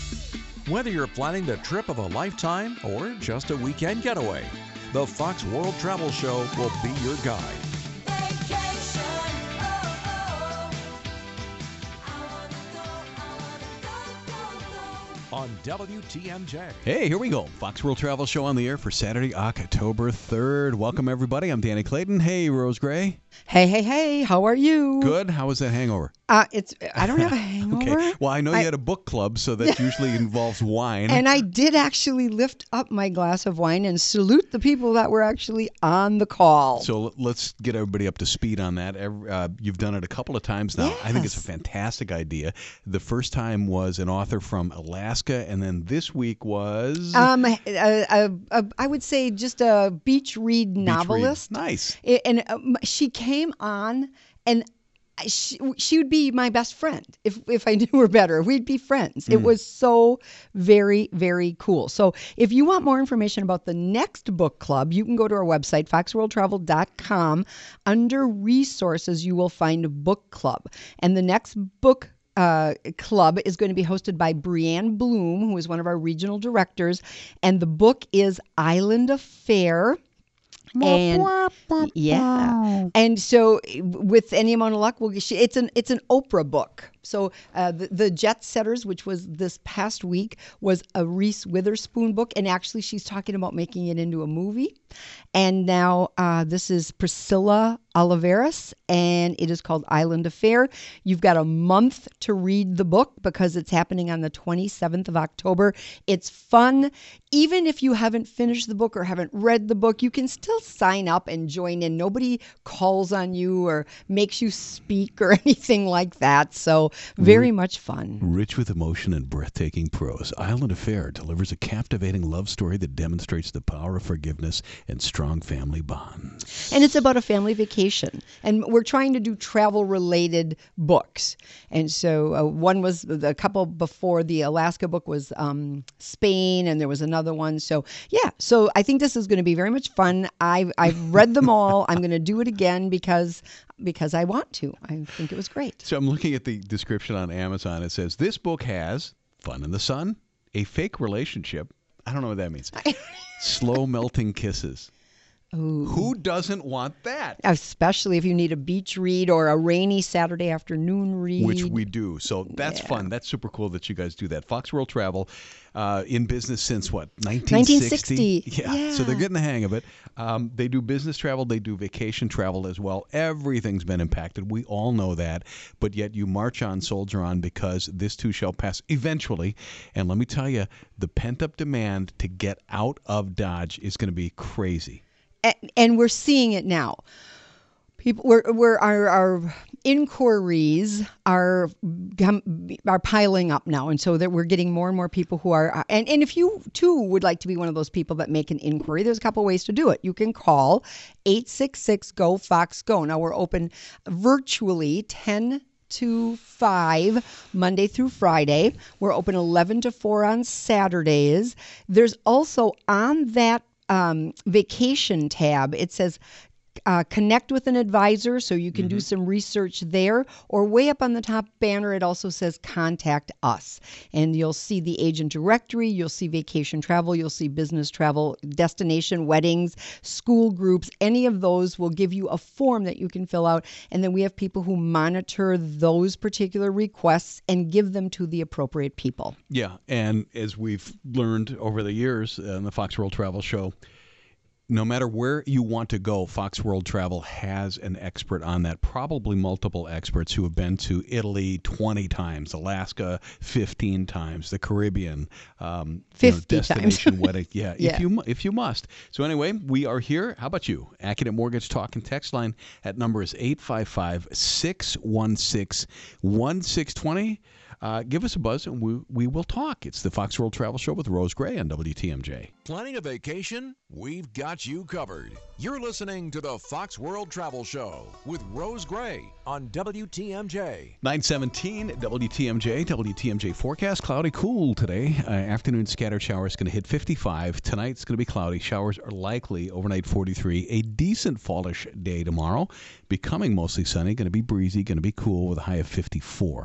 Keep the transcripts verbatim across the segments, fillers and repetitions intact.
Whether you're planning the trip of a lifetime or just a weekend getaway, the Fox World Travel Show will be your guide. Vacation, oh, oh. I wanna go, I wanna go, go, go. On W T M J. Hey, here we go. Fox World Travel Show on the air for Saturday, October third. Welcome, everybody. I'm Danny Clayton. Hey, Rose Gray. Hey, hey, hey, how are you? Good. How was that hangover? Uh, it's I don't have a hangover. Okay. Well, I know you I- had a book club, so that usually involves wine. And I did actually lift up my glass of wine and salute the people that were actually on the call. So l- let's get everybody up to speed on that. Every- Uh, you've done it a couple of times now. I think it's a Yes. fantastic idea. The first time was an author from Alaska, and then this week was um, a, a, a, I would say just a beach read Beach Read. novelist. Nice. I- And um, she came on, and she, she would be my best friend if, if I knew her better. We'd be friends. Mm. It was so very, very cool. So if you want more information about the next book club, you can go to our website, fox world travel dot com. Under resources, you will find book club. And the next book Uh, club is going to be hosted by Brianne Bloom, who is one of our regional directors. And the book is Island Affair. And yeah, and so with any amount of luck, we'll get, it's an it's an Oprah book. So uh, the, the Jet Setters, which was this past week, was a Reese Witherspoon book, and actually she's talking about making it into a movie. And now uh, this is Priscilla Oliveras, and it is called Island Affair. You've got a month to read the book because it's happening on the twenty-seventh of October. It's fun. Even if you haven't finished the book or haven't read the book, you can still sign up and join in. Nobody calls on you or makes you speak or anything like that. So very much fun. Rich with emotion and breathtaking prose, Island Affair delivers a captivating love story that demonstrates the power of forgiveness and strong family bonds. And it's about a family vacation. And we're trying to do travel-related books. And so uh, one was, a couple before the Alaska book was um, Spain, and there was another one. So, yeah. So I think this is going to be very much fun. I've, I've read them all. I'm going to do it again because because I want to. I think it was great. So I'm looking at the description on Amazon. It says, this book has fun in the sun, a fake relationship. I don't know what that means. Slow melting kisses. Ooh. Who doesn't want that? Especially if you need a beach read or a rainy Saturday afternoon read. Which we do. So that's Yeah. fun. That's super cool that you guys do that. Fox World Travel, uh, in business since what, nineteen nineteen sixty? sixty. Yeah. So they're Yeah. getting the hang of it. Um, they do business travel. They do vacation travel as well. Everything's been impacted. We all know that. But yet you march on, soldier on, because this too shall pass eventually. And let me tell you, the pent-up demand to get out of Dodge is going to be crazy. and, and we're seeing it now. People, we're, we're our, our inquiries are are piling up now, and so that we're getting more and more people who are. And and if you too would like to be one of those people that make an inquiry, there's a couple ways to do it. You can call eight six six G O Fox Go. Now we're open virtually ten to five Monday through Friday. We're open eleven to four on Saturdays. There's also on that um, vacation tab, it says uh, connect with an advisor, so you can Mm-hmm. do some research there. Or way up on the top banner, it also says contact us. And you'll see the agent directory, you'll see vacation travel, you'll see business travel, destination, weddings, school groups. Any of those will give you a form that you can fill out. And then we have people who monitor those particular requests and give them to the appropriate people. Yeah, and as we've learned over the years on the Fox World Travel Show, no matter where you want to go, Fox World Travel has an expert on that, probably multiple experts who have been to Italy twenty times, Alaska fifteen times, the Caribbean, um, you know, fifty times. destination wedding. Yeah, Yeah. if you mu- if you must. So anyway, we are here. How about you? Accident Mortgage Talk and Text line at number is eight five five, six one six, one six two zero. Uh, give us a buzz and we, we will talk. It's the Fox World Travel Show with Rose Gray on W T M J. Planning a vacation? We've got you covered. You're listening to the Fox World Travel Show with Rose Gray on W T M J. nine seventeen W T M J, W T M J forecast. Cloudy, cool today. Uh, afternoon scattered showers going to hit fifty-five. Tonight's going to be cloudy. Showers are likely. Overnight forty-three. A decent fallish day tomorrow. Becoming mostly sunny. Going to be breezy. Going to be cool with a high of fifty-four.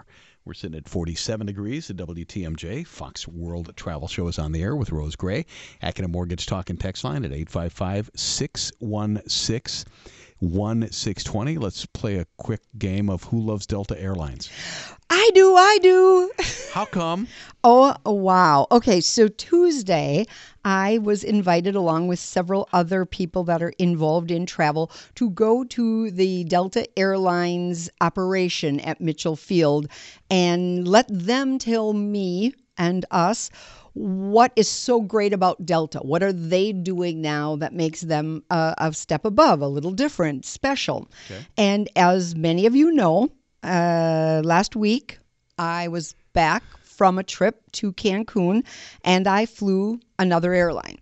We're sitting at forty-seven degrees at W T M J. Fox World Travel Show is on the air with Rose Gray. Academ Mortgage Talk and Text line at eight five five, six one six, one six two zero. Let's play a quick game of Who Loves Delta Airlines. I do, I do. How come? Oh, wow. Okay, so Tuesday, I was invited along with several other people that are involved in travel to go to the Delta Airlines operation at Mitchell Field and let them tell me and us what is so great about Delta. What are they doing now that makes them uh, a step above, a little different, special? Okay. And as many of you know, uh, last week I was back from a trip to Cancun, and I flew another airline.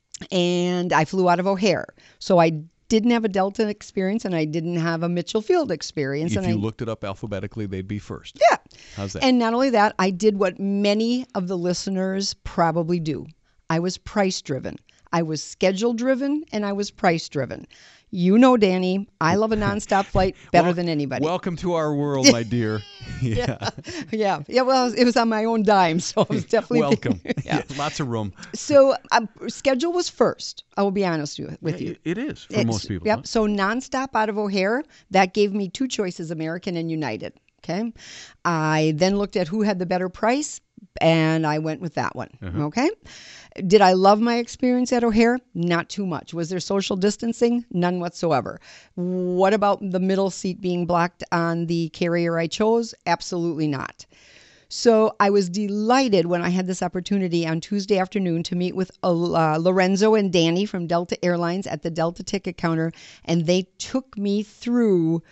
And I flew out of O'Hare. So I didn't have a Delta experience, and I didn't have a Mitchell Field experience. If and you I, looked it up alphabetically, they'd be first. Yeah. How's that? And not only that, I did what many of the listeners probably do. I was price driven. I was schedule driven, and I was price driven. You know, Danny, I love a nonstop flight better Wel- than anybody. Welcome to our world, my dear. Yeah. yeah. Yeah. Well, it was on my own dime, so it was definitely Welcome. yeah. Yeah, lots of room. So um, schedule was first. I will be honest with with you. It is for It's- most people. Yep. huh? So nonstop out of O'Hare, that gave me two choices, American and United. Okay. I then looked at who had the better price, and I went with that one. Uh-huh. Okay. Did I love my experience at O'Hare? Not too much. Was there social distancing? None whatsoever. What about the middle seat being blocked on the carrier I chose? Absolutely not. So I was delighted when I had this opportunity on Tuesday afternoon to meet with uh, Lorenzo and Danny from Delta Airlines at the Delta ticket counter, and they took me through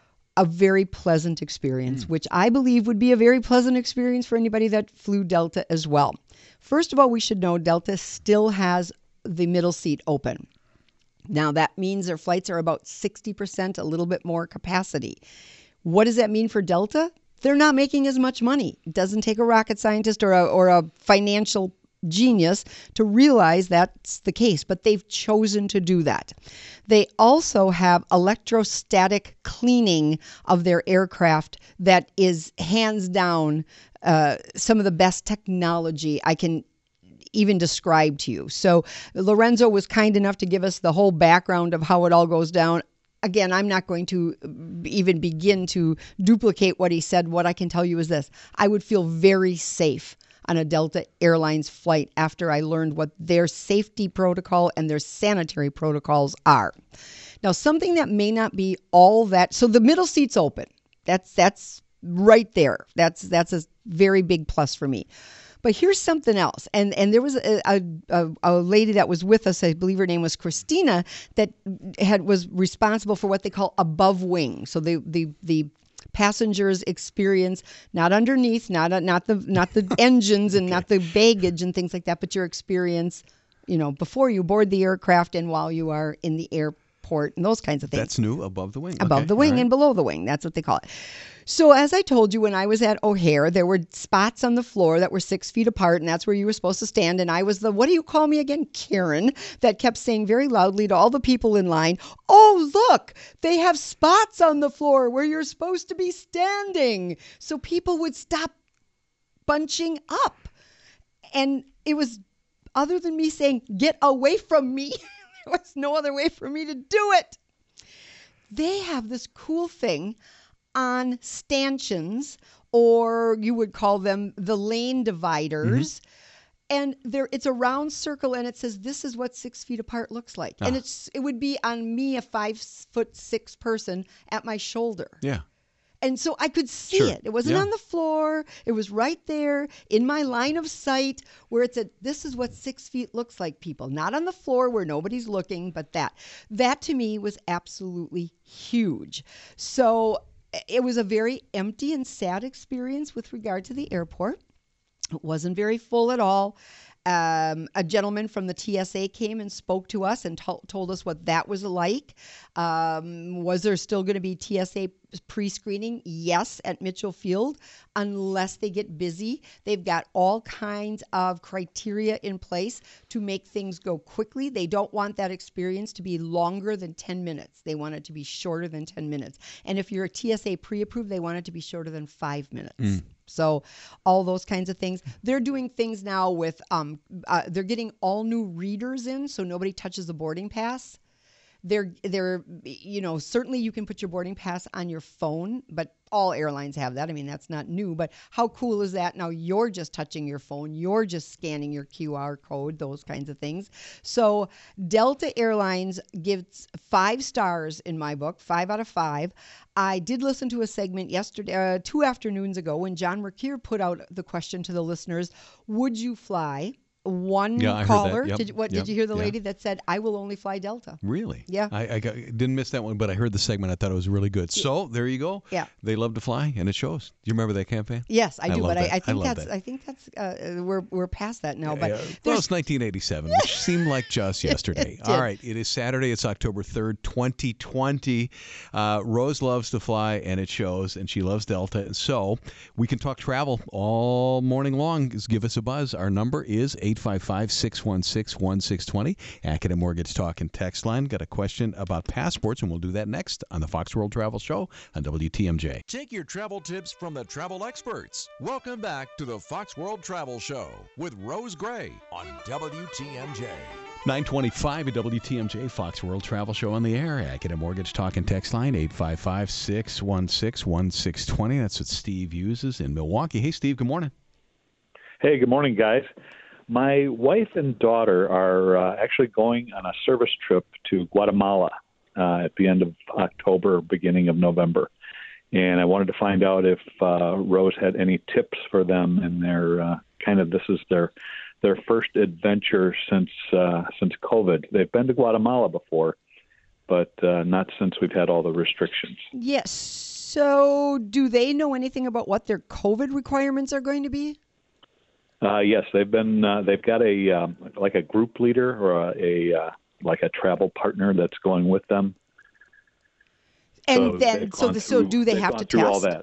a very pleasant experience, mm. which I believe would be a very pleasant experience for anybody that flew Delta as well. First of all, we should know Delta still has the middle seat open. Now, that means their flights are about sixty percent, a little bit more capacity. What does that mean for Delta? They're not making as much money. It doesn't take a rocket scientist or a, or a financial genius to realize that's the case, but they've chosen to do that. They also have electrostatic cleaning of their aircraft that is hands down uh, some of the best technology I can even describe to you. So Lorenzo was kind enough to give us the whole background of how it all goes down. Again, I'm not going to even begin to duplicate what he said. What I can tell you is this. I would feel very safe on a Delta Airlines flight after I learned what their safety protocol and their sanitary protocols are. Now, something that may not be all that, so the middle seat's open. That's that's right there. That's that's a very big plus for me. But here's something else. And and there was a, a, a lady that was with us, I believe her name was Christina, that had was responsible for what they call above wing. So the the the passengers experience not underneath, not not the not the engines and okay. not the baggage and things like that, but your experience, you know, before you board the aircraft and while you are in the airport and those kinds of things. That's new, above the wing. Above okay. the wing right. and below the wing. That's what they call it. So as I told you, when I was at O'Hare, there were spots on the floor that were six feet apart, and that's where you were supposed to stand. And I was the, what do you call me again, Karen, that kept saying very loudly to all the people in line, oh, look, they have spots on the floor where you're supposed to be standing. So people would stop bunching up. And it was, other than me saying, get away from me, there was no other way for me to do it. They have this cool thing on stanchions, or you would call them the lane dividers. Mm-hmm. And there, it's a round circle, and it says, this is what six feet apart looks like. Ah. And it's it would be on me, a five foot six person, at my shoulder. Yeah. And so I could see sure. it. It wasn't yeah. on the floor. It was right there in my line of sight where it said, this is what six feet looks like, people. Not on the floor where nobody's looking, but that. That to me was absolutely huge. So it was a very empty and sad experience with regard to the airport. It wasn't very full at all. Um, a gentleman from the T S A came and spoke to us and to- told us what that was like. Um, was there still going to be T S A pre-screening? Yes, at Mitchell Field, unless they get busy. They've got all kinds of criteria in place to make things go quickly. They don't want that experience to be longer than ten minutes. They want it to be shorter than ten minutes. And if you're a T S A pre-approved, they want it to be shorter than five minutes. Mm. So all those kinds of things. They're doing things now with, um, uh, they're getting all new readers in, so nobody touches the boarding pass. They're, they're, you know, certainly you can put your boarding pass on your phone, but all airlines have that. I mean, that's not new, but how cool is that? Now you're just touching your phone. You're just scanning your Q R code, those kinds of things. So Delta Airlines gives five stars in my book, five out of five. I did listen to a segment yesterday, uh, two afternoons ago, when John Mercure put out the question to the listeners, would you fly? One Yeah, I heard that. caller. Yep, Did you, what yep, did you hear the yeah. lady that said, I will only fly Delta? Really? Yeah. I, I got, didn't miss that one, but I heard the segment. I thought it was really good. So there you go. Yeah. They love to fly, and it shows. Do you remember that campaign? Yes, I I do, love but I, that. I I think love that's that. I think that's uh, we're we're past that now. But Yeah, well, there's it's nineteen eighty-seven, which seemed like just yesterday. It All did. right, it is Saturday. It's October third, twenty twenty. Uh, Rose loves to fly, and it shows, and she loves Delta. And so we can talk travel all morning long. Just give us a buzz. Our number is eight five five, six one six, one six two zero. Academic Mortgage Talk and Text Line. Got a question about passports, and we'll do that next on the Fox World Travel Show on W T M J. Take your travel tips from the travel experts. Welcome back to the Fox World Travel Show with Rose Gray on W T M J. nine twenty-five at W T M J, Fox World Travel Show on the air. Academic Mortgage Talk and Text Line, eight five five, six one six, one six two zero. That's what Steve uses in Milwaukee. Hey, Steve, good morning. Hey, good morning, guys. My wife and daughter are uh, actually going on a service trip to Guatemala uh, at the end of October, beginning of November. And I wanted to find out if uh, Rose had any tips for them in their uh, kind of, this is their their first adventure since uh, since COVID. They've been to Guatemala before, but uh, not since we've had all the restrictions. yes. So do they know anything about what their COVID requirements are going to be? Uh, yes, they've been. Uh, they've got a um, like a group leader or a, a uh, like a travel partner that's going with them. And So then they've so gone the, so through- do they they've have gone to through test? all that?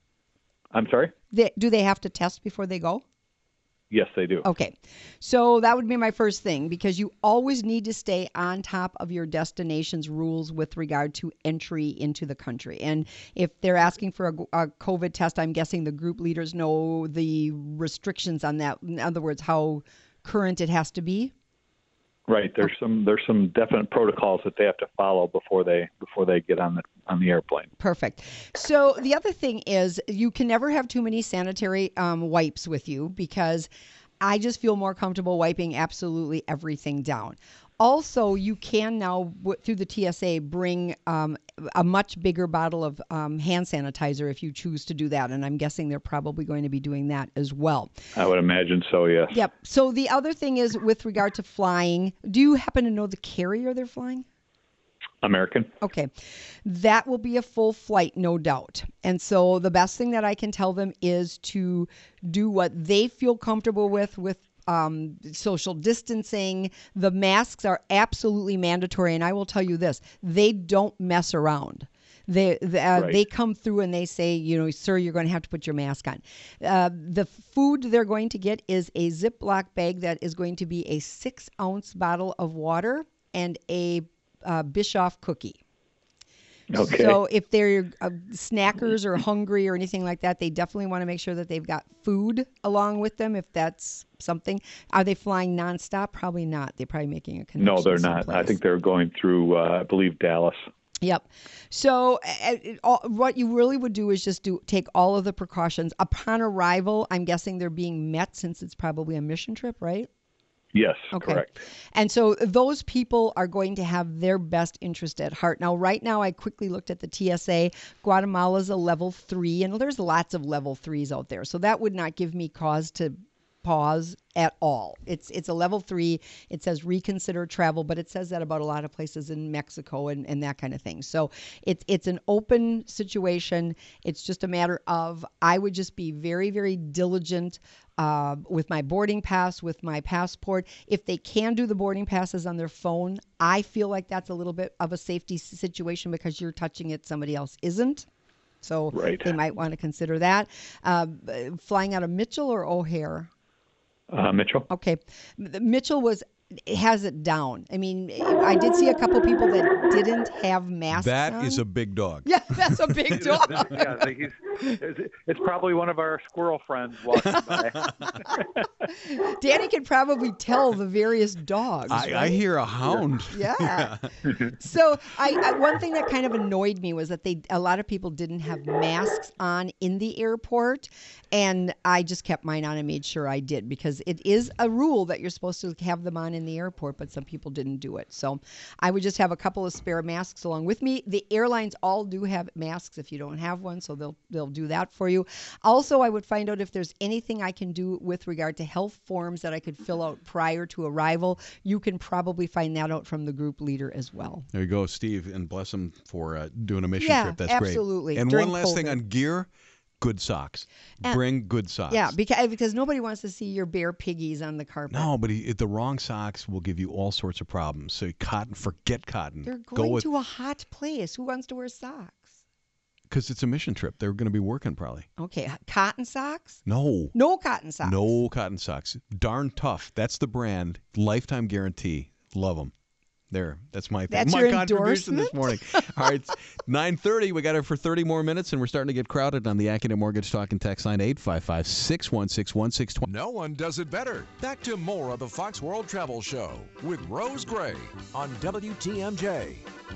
I'm sorry. They, do they have to test before they go? Yes, they do. Okay. So that would be my first thing, because you always need to stay on top of your destination's rules with regard to entry into the country. And if they're asking for a, a COVID test, I'm guessing the group leaders know the restrictions on that. In other words, how current it has to be. Right. There's some there's some definite protocols that they have to follow before they before they get on the on the airplane. Perfect. So the other thing is, you can never have too many sanitary um, wipes with you, because I just feel more comfortable wiping absolutely everything down. Also, you can now, w- through the T S A, bring um, a much bigger bottle of um, hand sanitizer if you choose to do that. And I'm guessing they're probably going to be doing that as well. I would imagine so. Yes. Yep. So the other thing is, with regard to flying, do you happen to know the carrier they're flying? American. Okay. That will be a full flight, no doubt. And so the best thing that I can tell them is to do what they feel comfortable with, with um, social distancing. The masks are absolutely mandatory. And I will tell you this, they don't mess around. They they, uh, Right. they come through and they say, you know, sir, you're going to have to put your mask on. Uh, the food they're going to get is a Ziploc bag that is going to be a six ounce bottle of water and a uh, Bischoff cookie. Okay. So if they're uh, snackers or hungry or anything like that, they definitely want to make sure that they've got food along with them, if that's something. Are they flying nonstop? Probably not. They're probably making a connection. No, they're not. I someplace. think they're going through, uh, I believe, Dallas. Yep. So uh, it- all, what you really would do is just do take all of the precautions upon arrival. I'm guessing they're being met, since it's probably a mission trip, right? Yes, Okay. correct. And so those people are going to have their best interest at heart. Now, right now, I quickly looked at the T S A. Guatemala's a level three, and there's lots of level threes out there. So that would not give me cause to pause at all. It's it's a level three. It says reconsider travel, but it says that about a lot of places in Mexico and, and that kind of thing. So it's it's an open situation. It's just a matter of, I would just be very, very diligent uh, with my boarding pass, with my passport. If they can do the boarding passes on their phone, I feel like that's a little bit of a safety s- situation, because you're touching it, somebody else isn't. So Right. they might want to consider that. Uh, b- flying out of Mitchell or O'Hare? Uh, Mitchell. Okay. M- Mitchell was has it down. I mean, I did see a couple people that didn't have masks That on. is a big dog. Yeah, that's a big dog. yeah, he's It's, it's probably one of our squirrel friends walking by. Danny can probably tell the various dogs. I, I right? hear a hound. Yeah. So I, I one thing that kind of annoyed me was that they a lot of people didn't have masks on in the airport, and I just kept mine on and made sure I did, because it is a rule that you're supposed to have them on in the airport, but some people didn't do it. So I would just have a couple of spare masks along with me. The airlines all do have masks if you don't have one, so they'll they'll do that for you. Also, I would find out if there's anything I can do with regard to health forms that I could fill out prior to arrival. You can probably find that out from the group leader as well. There you go, Steve, and bless him for uh, doing a mission Yeah, trip. That's absolutely. great. And During one last thing COVID. on gear, good socks. And- Bring good socks. Yeah, because because nobody wants to see your bare piggies on the carpet. No, but he, the wrong socks will give you all sorts of problems. So cotton, forget cotton. They're Go going with, to a hot place. Who wants to wear socks? because it's a mission trip. They're going to be working probably. Okay, h- cotton socks? No. No cotton socks. No cotton socks. Darn Tough. That's the brand. Lifetime guarantee. Love them. There. That's my thing. That's my your contribution this morning. endorsement? All right. It's nine thirty. We got it for thirty more minutes, and we're starting to get crowded on the Academic Mortgage Talk and Text line eight five five, six one six, one six two zero. No one does it better. Back to more of the Fox World Travel Show with Rose Gray on W T M J.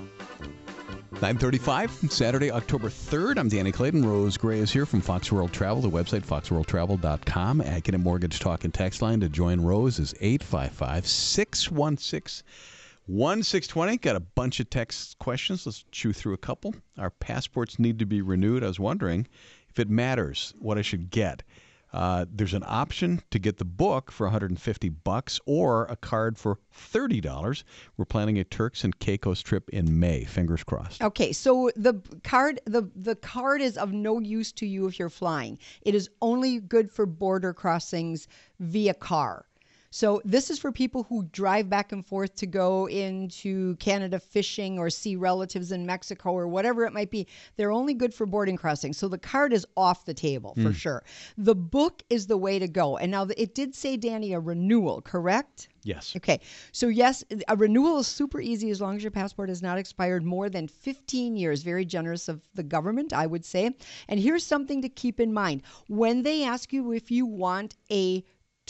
nine thirty-five, Saturday, October third. I'm Danny Clayton. Rose Gray is here from Fox World Travel. The website, fox world travel dot com. Academic Mortgage Talk and Text line to join Rose is eight five five, six one six, one six two zero. Got a bunch of text questions. Let's chew through a couple. Our passports need to be renewed. I was wondering if it matters what I should get. Uh, there's an option to get the book for one hundred fifty bucks or a card for thirty dollars. We're planning a Turks and Caicos trip in May. Fingers crossed. Okay, so the card the the card is of no use to you if you're flying. It is only good for border crossings via car. So this is for people who drive back and forth to go into Canada fishing or see relatives in Mexico or whatever it might be. They're only good for boarding crossings. So the card is off the table for sure. The book is the way to go. And now it did say, Danny, a renewal, correct? Yes. Okay. So yes, a renewal is super easy as long as your passport has not expired more than fifteen years. Very generous of the government, I would say. And here's something to keep in mind. When they ask you if you want a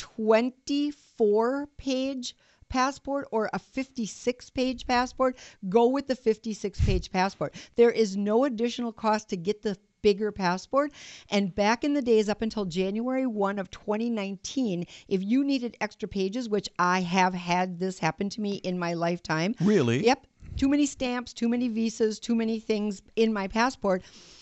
twenty-four page passport or a fifty-six page passport, go with the fifty-six page passport. There is no additional cost to get the bigger passport. And back in the days, up until January first of twenty nineteen, if you needed extra pages, which I have had this happen to me in my lifetime. Really? Yep. Too many stamps, too many visas, too many things in my passport.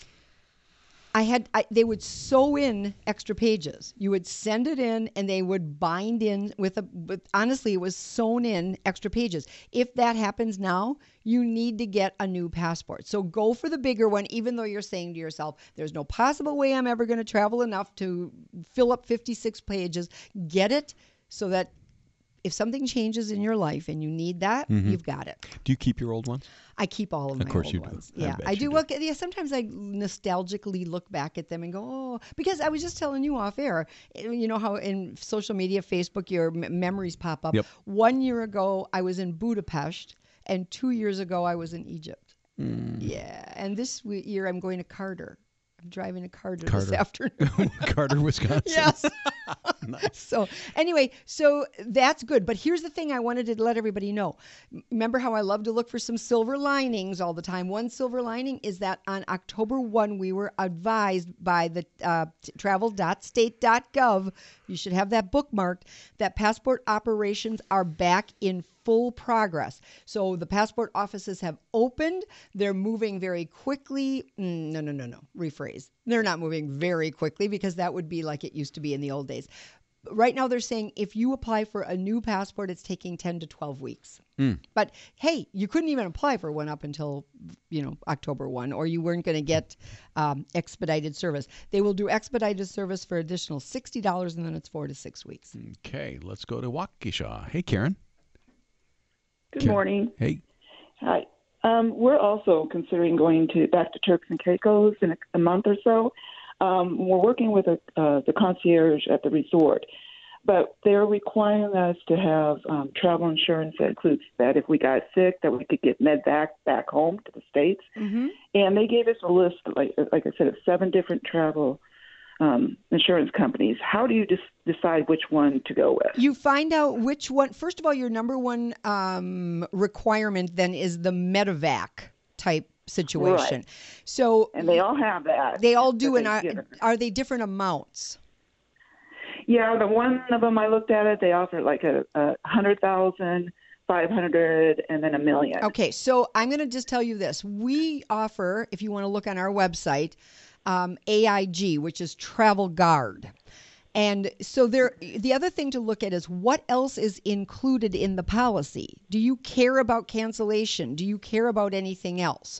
I had I, they would sew in extra pages. You would send it in, and they would bind in with a. With, honestly, it was sewn in extra pages. If that happens now, you need to get a new passport. So go for the bigger one, even though you're saying to yourself, "There's no possible way I'm ever going to travel enough to fill up fifty-six pages." Get it so that if something changes in your life and you need that, you've got it. Do you keep your old ones? I keep all of my Of course old you do. ones. I Yeah, bet I, you do. do. Well, yeah, sometimes I nostalgically look back at them and go, oh, because I was just telling you off air, you know how in social media, Facebook, your m- memories pop up. Yep. One year ago, I was in Budapest, and two years ago, I was in Egypt. Hmm. Yeah, and this w- year, I'm going to Carter. I'm driving to Carter, Carter. this afternoon. Carter, Wisconsin. Yes. So anyway, so that's good. But here's the thing I wanted to let everybody know. M- Remember how I love to look for some silver linings all the time? One silver lining is that on October first, we were advised by the uh, t- travel dot state dot gov, you should have that bookmarked, that passport operations are back in full progress. So the passport offices have opened. They're moving very quickly. Mm, no, no, no, no. Rephrase. They're not moving very quickly because that would be like it used to be in the old days. Right now they're saying if you apply for a new passport, it's taking ten to twelve weeks. But hey, you couldn't even apply for one up until, you know, October first, or you weren't going to get um, expedited service. They will do expedited service for additional sixty dollars, and then it's four to six weeks. Okay, let's go to Waukesha. Hey, Karen. Good Karen. morning. Hey. Hi. Um, we're also considering going to back to Turks and Caicos in a, a month or so. Um, we're working with a, uh, the concierge at the resort. but they're requiring us to have um, travel insurance that includes that if we got sick, that we could get med back back home to the States. Mm-hmm. And they gave us a list, like like I said, of seven different travel um, insurance companies. How do you just decide which one to go with? You find out which one. First of all, your number one um, requirement then is the medevac type situation. Right. So And they all have that. they all do, that and they've are, given. are they different amounts? Yeah, the one of them I looked at it, they offer like a, a hundred thousand, five hundred, and then a million. Okay, so I'm going to just tell you this. We offer, if you want to look on our website, um, A I G, which is Travel Guard. And so there, the other thing to look at is what else is included in the policy. Do you care about cancellation? Do you care about anything else?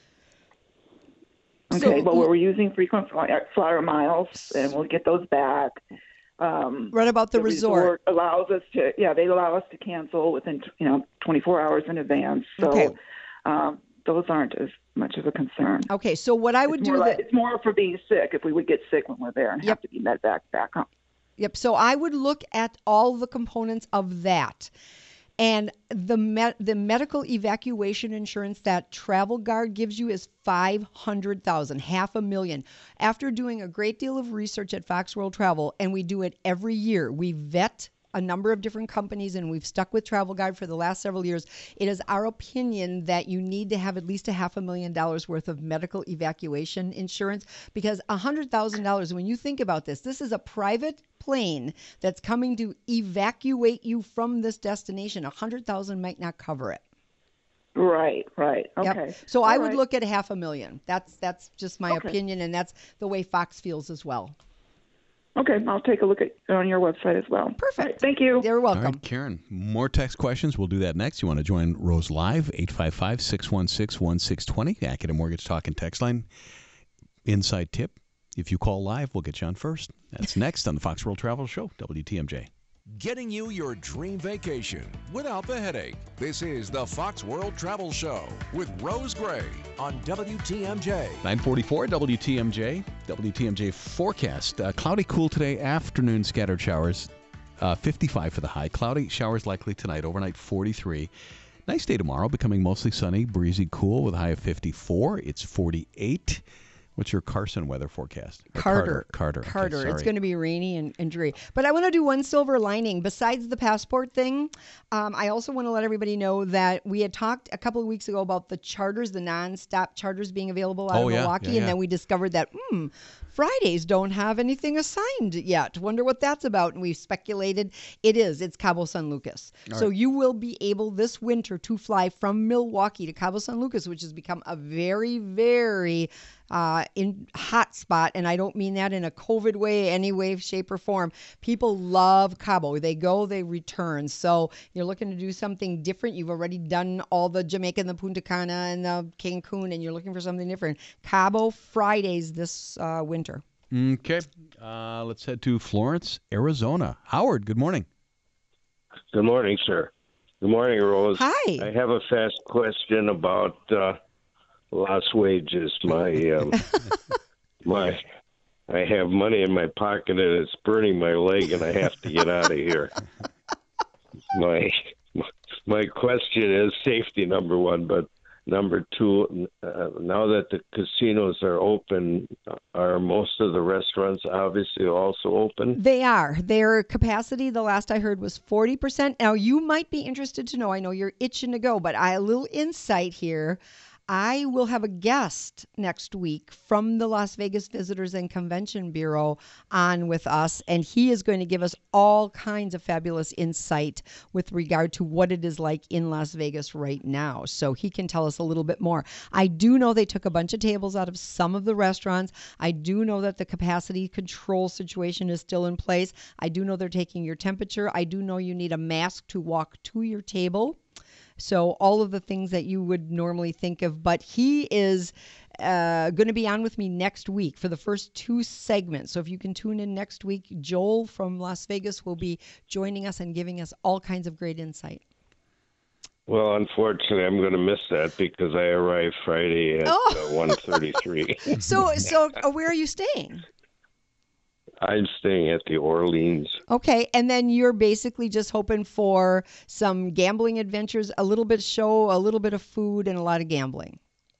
Okay, So- well, we're using frequent flyer, flyer miles, and we'll get those back. Um, What about the, resort? allows us to, yeah, they allow us to cancel within, you know, twenty-four hours in advance. So Okay. um, those aren't as much of a concern. Okay, so what I would It's do more, that. like, it's more for being sick if we would get sick when we're there and Yep. have to be med back back home. Yep. So I would look at all the components of that. And the me- the medical evacuation insurance that Travel Guard gives you is five hundred thousand dollars, half a million. After doing a great deal of research at Fox World Travel, and we do it every year, we vet a number of different companies, and we've stuck with Travel Guide for the last several years. It is our opinion that you need to have at least a half a million dollars worth of medical evacuation insurance, because one hundred thousand dollars, when you think about this, this is a private plane that's coming to evacuate you from this destination. one hundred thousand dollars might not cover it. Right, right. Yep. Okay. So All I would right. look at a half a million. That's that's just my Okay. opinion, and that's the way Fox feels as well. Okay, I'll take a look at it on your website as well. Perfect. All right, thank you. You're All welcome. right, Karen, more text questions. We'll do that next. You want to join Rose live, eight five five, six one six, one six two zero, Academy Mortgage Talk and Text Line. Inside tip, if you call live, we'll get you on first. That's next on the Fox World Travel Show, W T M J. Getting you your dream vacation without the headache. This is the Fox World Travel Show with Rose Gray on W T M J. nine forty-four W T M J. W T M J forecast. Uh, cloudy, cool today. Afternoon scattered showers. Uh, fifty-five for the high. Cloudy showers likely tonight. Overnight forty-three. Nice day tomorrow. Becoming mostly sunny, breezy, cool with a high of fifty-four. It's forty-eight. What's your Carson weather forecast? Or Carter. Carter. Carter. Okay, Carter. It's sorry. going to be rainy and, and dreary. But I want to do one silver lining. Besides the passport thing, um, I also want to let everybody know that we had talked a couple of weeks ago about the charters, the nonstop charters being available out Oh, of yeah, Milwaukee. yeah, yeah. And then we discovered that, hmm, Fridays don't have anything assigned yet. Wonder what that's about. And we speculated it is. It's Cabo San Lucas. All so right. you will be able this winter to fly from Milwaukee to Cabo San Lucas, which has become a very, very uh, in hot spot. And I don't mean that in a COVID way, any way, shape, or form. People love Cabo. They go, they return. So you're looking to do something different. You've already done all the Jamaica and the Punta Cana and the Cancun, and you're looking for something different. Cabo Fridays this uh, winter. Okay. Uh, let's head to Florence, Arizona. Howard, good morning. Good morning, sir. Good morning, Rose. Hi. I have a fast question about uh, lost wages. My um, my, I have money in my pocket and it's burning my leg, and I have to get out of here. My my question is safety, number one, but number two, uh, now that the casinos are open, are most of the restaurants obviously also open? They are. Their capacity, the last I heard, was forty percent. Now, you might be interested to know, I know you're itching to go, but I a little insight here. I will have a guest next week from the Las Vegas Visitors and Convention Bureau on with us, and he is going to give us all kinds of fabulous insight with regard to what it is like in Las Vegas right now. So he can tell us a little bit more. I do know they took a bunch of tables out of some of the restaurants. I do know that the capacity control situation is still in place. I do know they're taking your temperature. I do know you need a mask to walk to your table. So all of the things that you would normally think of, but he is uh, going to be on with me next week for the first two segments. So if you can tune in next week, Joel from Las Vegas will be joining us and giving us all kinds of great insight. Well, unfortunately, I'm going to miss that because I arrive Friday at Oh. uh, one thirty-three. So, so uh, where are you staying? I'm staying at the Orleans. Okay, and then you're basically just hoping for some gambling adventures, a little bit of show, a little bit of food, and a lot of gambling.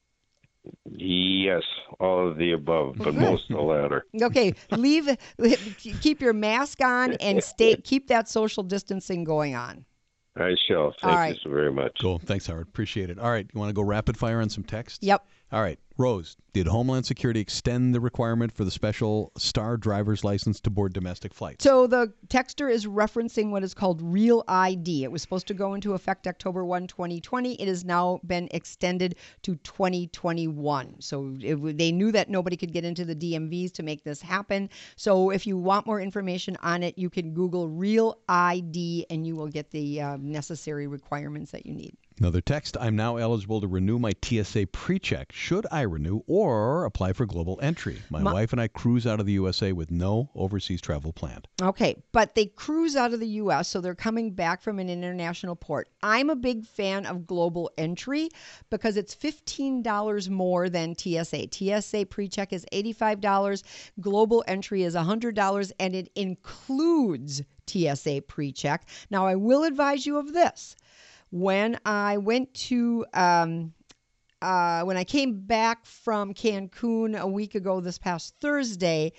Yes, all of the above, but most of the latter. Okay, leave, keep your mask on and stay. Keep that social distancing going on. I shall. Thank All right. you so very much. Cool. Thanks, Howard. Appreciate it. All right. You want to go rapid fire on some texts? Yep. All right. Rose, did Homeland Security extend the requirement for the special STAR driver's license to board domestic flights? So the texter is referencing what is called Real I D. It was supposed to go into effect October first, twenty twenty. It has now been extended to twenty twenty-one. So it, they knew that nobody could get into the D M Vs to make this happen. So if you want more information on it, you can Google Real I D and you will get the uh, necessary requirements that you need. Another text, I'm now eligible to renew my T S A pre-check. Should I renew or apply for global entry? My, My- wife and I cruise out of the U S A with no overseas travel planned. Okay, but they cruise out of the U S, so they're coming back from an international port. I'm a big fan of global entry because it's fifteen dollars more than T S A. T S A pre-check is eighty-five dollars. Global entry is one hundred dollars, and it includes T S A pre-check. Now, I will advise you of this. When I went to... Um, Uh, when I came back from Cancun a week ago this past Thursday,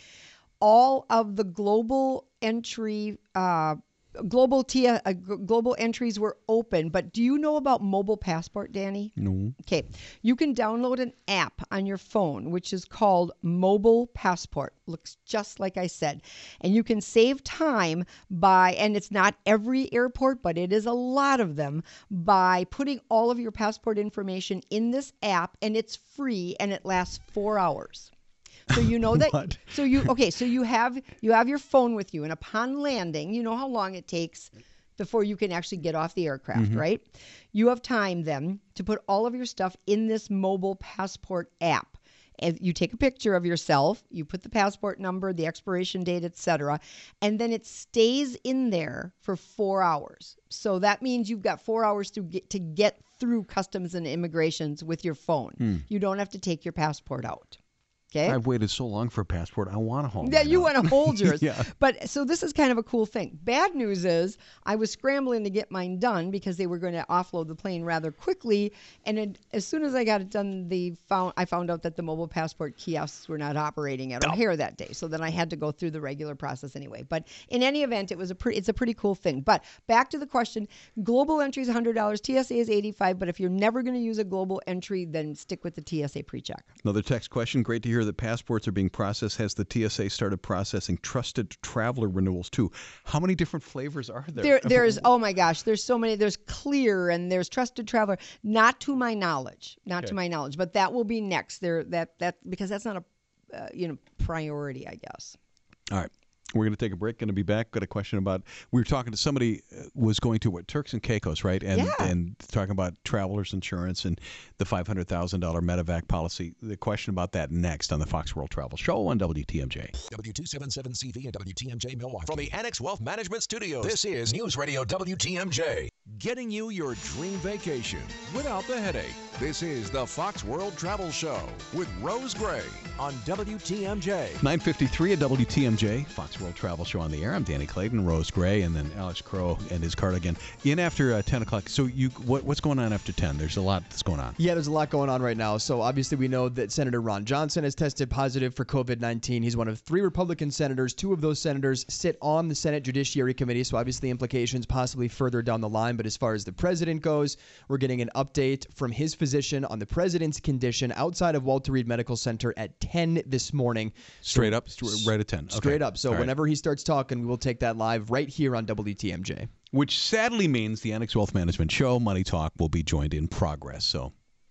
all of the global entry, uh, global T- uh, g- global entries were open. But do you know about Mobile Passport, Danny? No. Okay. You can download an app on your phone, which is called Mobile Passport. Looks just like I said. And you can save time by, and it's not every airport, but it is a lot of them, by putting all of your passport information in this app, and it's free and it lasts four hours. So you know that. What? So you okay? So you have you have your phone with you, and upon landing, you know how long it takes before you can actually get off the aircraft, right? You have time then to put all of your stuff in this Mobile Passport app. And you take a picture of yourself, you put the passport number, the expiration date, et cetera, and then it stays in there for four hours. So that means you've got four hours to get to get through customs and immigrations with your phone. You don't have to take your passport out. Okay. I've waited so long for a passport. I want a home. Yeah, right you now. want to hold yours. Yeah. But so this is kind of a cool thing. Bad news is I was scrambling to get mine done because they were going to offload the plane rather quickly. And it, as soon as I got it done, the found I found out that the Mobile Passport kiosks were not operating at O'Hare that day. So then I had to go through the regular process anyway. But in any event, it was a pretty it's a pretty cool thing. But back to the question, global entry is one hundred dollars, T S A is eighty-five dollars, but if you're never going to use a global entry, then stick with the T S A pre-check. Another text question. Great to hear that passports are being processed. Has the T S A started processing trusted traveler renewals too? How many different flavors are there? There, there's oh my gosh, there's so many. There's Clear and there's Trusted Traveler. Not to my knowledge, not Okay. to my knowledge, but that will be next. There, that that because that's not a uh, you know priority, I guess. All right. We're going to take a break. Going to be back. Got a question about. We were talking to somebody uh, was going to what Turks and Caicos, right? And Yeah. and talking about travelers insurance and the five hundred thousand dollar medevac policy. The question about that next on the Fox World Travel Show on W T M J. W two seventy-seven C V and W T M J Milwaukee. From the Annex Wealth Management Studios, this is News Radio W T M J. Getting you your dream vacation without the headache. This is the Fox World Travel Show with Rose Gray on W T M J. nine fifty-three at W T M J, Fox World Travel Show on the air. I'm Danny Clayton, Rose Gray, and then Alex Crow and his cardigan. In after uh, ten o'clock. So you, what, what's going on after ten? There's a lot that's going on. Yeah, there's a lot going on right now. So obviously we know that Senator Ron Johnson has tested positive for COVID nineteen. He's one of three Republican senators. Two of those senators sit on the Senate Judiciary Committee, so obviously implications possibly further down the line. But as far as the president goes, we're getting an update from his physician on the president's condition outside of Walter Reed Medical Center at ten this morning. Straight up, st- right at ten. Okay. Straight up. So All right. whenever he starts talking, we will take that live right here on W T M J. Which sadly means the Annex Wealth Management Show, Money Talk, will be joined in progress. So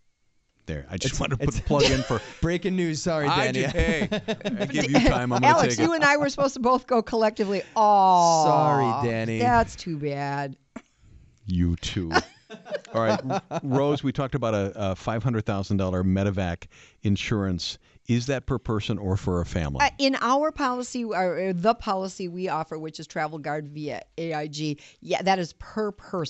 there, I just It's- wanted to put it's- a plug in for. Breaking news. Sorry, I Danny. did- hey, I give you time. I'm going to Alex, take you it. and I were supposed to both go collectively. Oh, Sorry, Danny. That's too bad. You too. All right, Rose, we talked about a, a five hundred thousand dollars medevac insurance. Is that per person or for a family? Uh, in our policy, or or the policy we offer, which is Travel Guard via A I G, yeah, that is per person.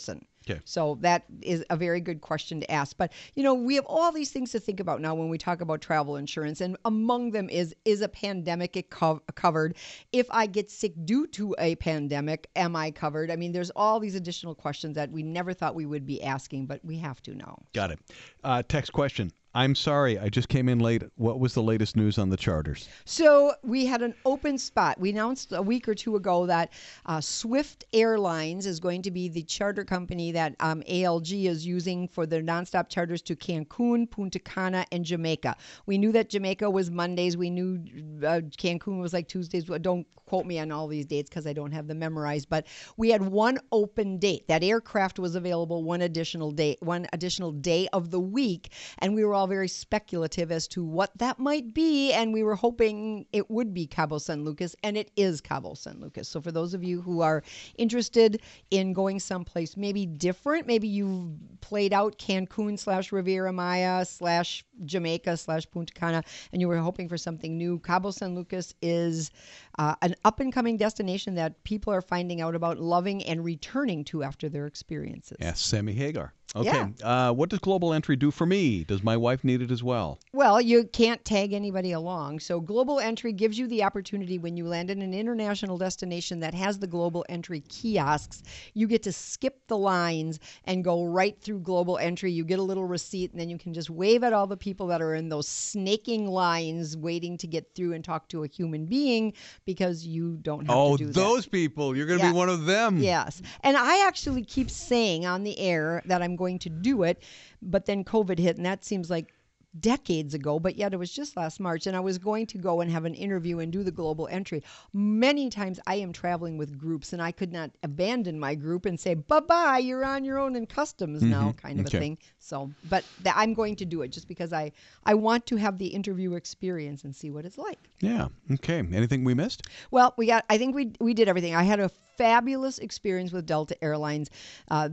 Okay. So that is a very good question to ask. But, you know, we have all these things to think about now when we talk about travel insurance. And among them is, is a pandemic it co- covered? If I get sick due to a pandemic, am I covered? I mean, there's all these additional questions that we never thought we would be asking, but we have to know. Got it. Uh, text question. I'm sorry, I just came in late. What was the latest news on the charters? So we had an open spot. We announced a week or two ago that uh, Swift Airlines is going to be the charter company that um, A L G is using for their nonstop charters to Cancun, Punta Cana, and Jamaica. We knew that Jamaica was Mondays. We knew uh, Cancun was like Tuesdays. Don't quote me on all these dates because I don't have them memorized. But we had one open date. That aircraft was available one additional day, one additional day of the week, and we were all very speculative as to what that might be, and we were hoping it would be Cabo San Lucas, and it is Cabo San Lucas. So for those of you who are interested in going someplace maybe different, maybe you've played out Cancun slash Riviera Maya slash Jamaica slash Punta Cana, and you were hoping for something new, Cabo San Lucas is uh, an up-and-coming destination that people are finding out about, loving, and returning to after their experiences. Yes, Sammy Hagar. Okay. Yeah. Uh, what does Global Entry do for me? Does my wife need it as well? Well, you can't tag anybody along. So Global Entry gives you the opportunity when you land in an international destination that has the Global Entry kiosks, you get to skip the lines and go right through Global Entry. You get a little receipt, and then you can just wave at all the people that are in those snaking lines waiting to get through and talk to a human being because you don't have Oh, to do that. those people. You're going to Yeah. be one of them. Yes. And I actually keep saying on the air that I'm going to do it, but then COVID hit, and that seems like decades ago, but yet it was just last March, and I was going to go and have an interview and do the Global Entry. Many times I am traveling with groups, and I could not abandon my group and say, bye-bye, you're on your own in customs now, kind of Okay. a thing. So, but th- I'm going to do it just because I, I want to have the interview experience and see what it's like. Yeah. Okay. Anything we missed? Well, we got. I think we we did everything. I had a fabulous experience with Delta Airlines. Uh,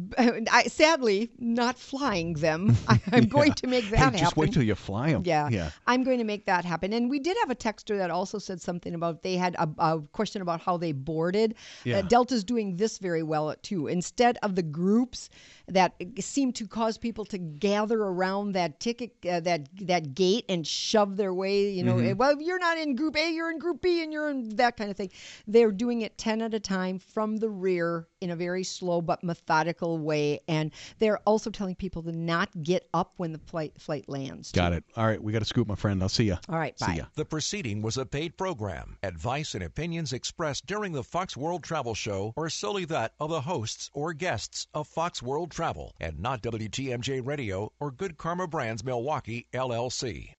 I, sadly, not flying them. I, I'm going to make that Hey, happen. just wait till you fly them. Yeah, Yeah. I'm going to make that happen. And we did have a texter that also said something about they had a, a question about how they boarded. Yeah. Uh, Delta's doing this very well too. Instead of the groups that seem to cause people to gather around that ticket, uh, that that gate, and shove their way, you know, Mm-hmm. well, if you're not in Group A, you're in Group B, and you're in that kind of thing. They're doing it ten at a time from the rear in a very slow but methodical way. And they're also telling people to not get up when the flight flight lands. Got it. All right. We got to scoop, my friend. I'll see you. All right, See bye. ya. The proceeding was a paid program. Advice and opinions expressed during the Fox World Travel Show are solely that of the hosts or guests of Fox World Travel and not W T M J Radio or Good Karma Brands Milwaukee, L L C.